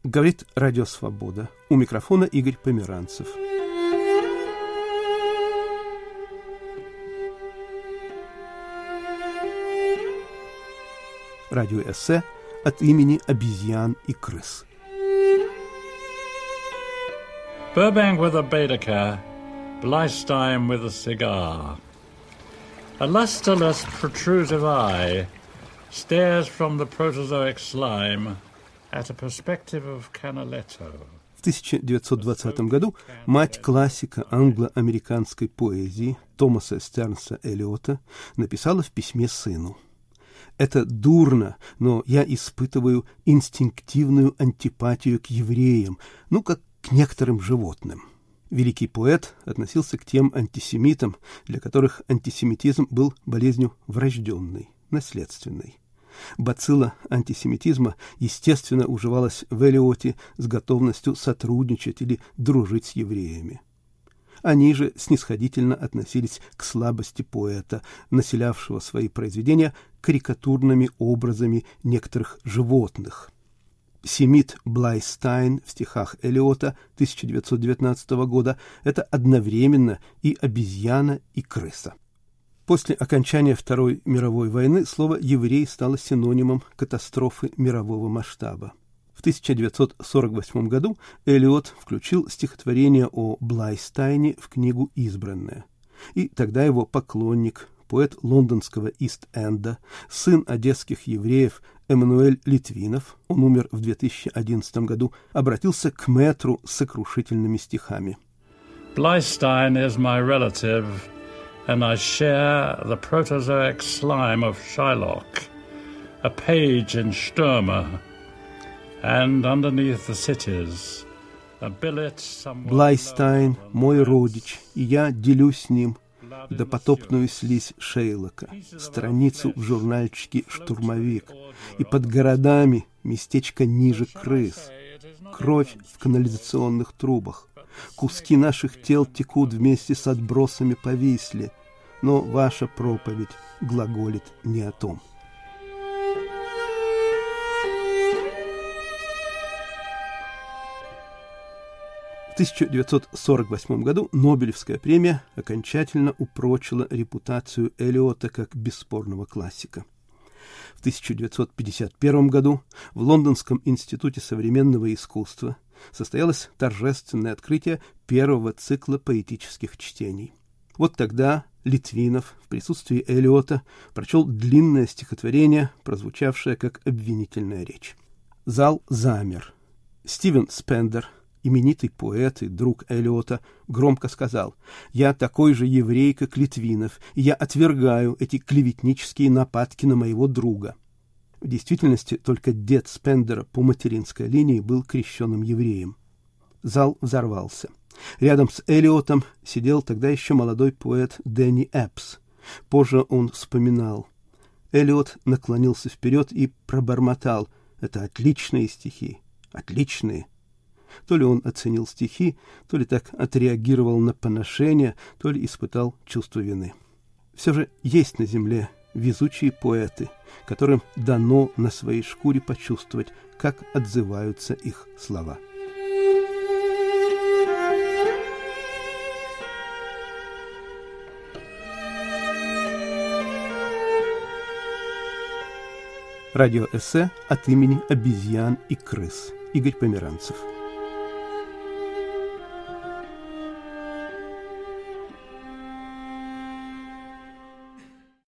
Говорит Радио Свобода. У микрофона Игорь Померанцев. Радиоэссе от имени обезьян и крыс. Burbank with a Baedeker, Bleistein with a cigar. A lustreless, protrusive eye stares from the Proterozoic slime at a perspective of Canaletto. В 1920 году мать классика англо-американской поэзии Томаса Стернса Элиота написала в письме сыну: «Это дурно, но я испытываю инстинктивную антипатию к евреям, как к некоторым животным». Великий поэт относился к тем антисемитам, для которых антисемитизм был болезнью врожденной, наследственной. Бацилла антисемитизма, естественно, уживалась в Элиоте с готовностью сотрудничать или дружить с евреями. Они же снисходительно относились к слабости поэта, населявшего свои произведения карикатурными образами некоторых животных. Семит Блайстайн в стихах Элиота 1919 года – это одновременно и обезьяна, и крыса. После окончания Второй мировой войны слово «еврей» стало синонимом катастрофы мирового масштаба. В 1948 году Элиот включил стихотворение о Блайстайне в книгу «Избранное». И тогда его поклонник, поэт лондонского Ист-Энда, сын одесских евреев Эммануэль Литвинов, он умер в 2011 году, обратился к мэтру с сокрушительными стихами. Bleistein is my relative, and I share the protozoic slime of Shylock, a page in Stürmer, and underneath the cities, a billet somewhere... Блайстайн – мой родич, и я делюсь с ним допотопную слизь Шейлока, страницу в журнальчике «Штурмовик», и под городами местечко ниже крыс, кровь в канализационных трубах. Куски наших тел текут вместе с отбросами по Висле, но ваша проповедь глаголит не о том. В 1948 году Нобелевская премия окончательно упрочила репутацию Элиота как бесспорного классика. В 1951 году в Лондонском институте современного искусства состоялось торжественное открытие первого цикла поэтических чтений. Вот тогда Литвинов в присутствии Элиота прочел длинное стихотворение, прозвучавшее как обвинительная речь. Зал замер. Стивен Спендер, именитый поэт и друг Элиота, громко сказал: «Я такой же еврей, как Литвинов, и я отвергаю эти клеветнические нападки на моего друга». В действительности только дед Спендера по материнской линии был крещенным евреем. Зал взорвался. Рядом с Элиотом сидел тогда еще молодой поэт Дэнни Эппс. Позже он вспоминал: Элиот наклонился вперед и пробормотал: «Это отличные стихи, отличные». То ли он оценил стихи, то ли так отреагировал на поношение, то ли испытал чувство вины. Все же есть на земле везучие поэты, которым дано на своей шкуре почувствовать, как отзываются их слова. Радиоэссе от имени обезьян и крыс. Игорь Померанцев.